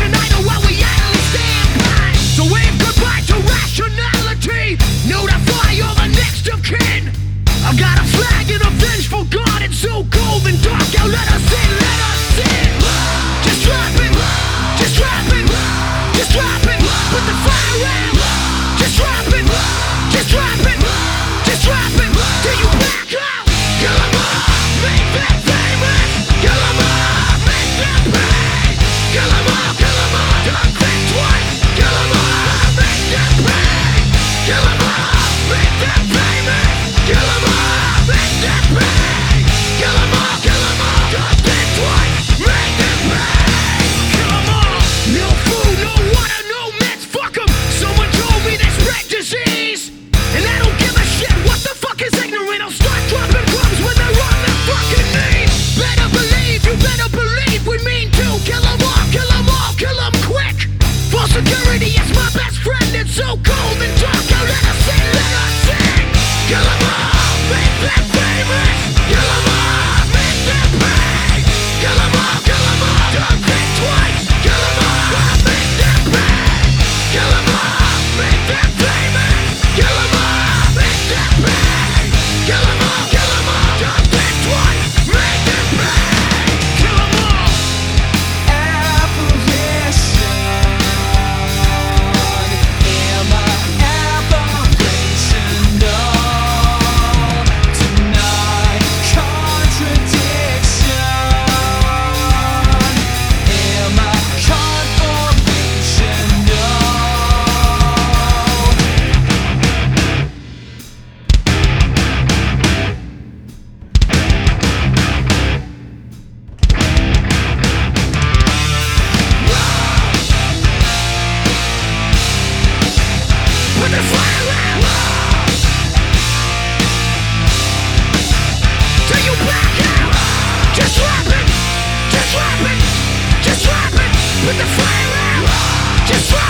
an idol while we idly stand by. So wave goodbye to rationality. Notify all the next of kin. I've got a flag and a vengeful God. It's so cold and dark out. Let us in, let us in. Just drop it, just drop it, just drop it. Put the fire out. Just drop it, just drop it, just drop it. Till you back out. Kill 'em all, make them famous. Kill 'em all, make them pay. Kill 'em all, don't think twice. Kill 'em all, make them pay. Kill 'em all, make them famous. Kill 'em all, make them pay. Kill 'em all, don't think twice. Make them pay. Kill 'em all. No food, no water, no meds. Fuck 'em. Someone told me they spread disease, and I don't give a shit. What the fuck is ignorant? I'll start dropping bombs when they're on their fucking knees. Better believe, you better believe we mean to. Kill 'em all, kill 'em all, kill 'em quick. Full security is my best friend. It's so cold and dark out. Let us in, let us sing. Kill 'em all, make them famous. Kill 'em all, make them pay. Kill 'em all, don't think twice. Kill 'em all, make them pay. Kill 'em all, make them famous. Kill 'em all, make them pay. Kill 'em all, don't think twice. Make them pay. Kill 'em all. Apparition in my aberration. No, tonight contradiction in my confirmation. No. Put the fire out. Till you back out. Just drop it, just drop it, just drop it. Put the fire out. Just drop it.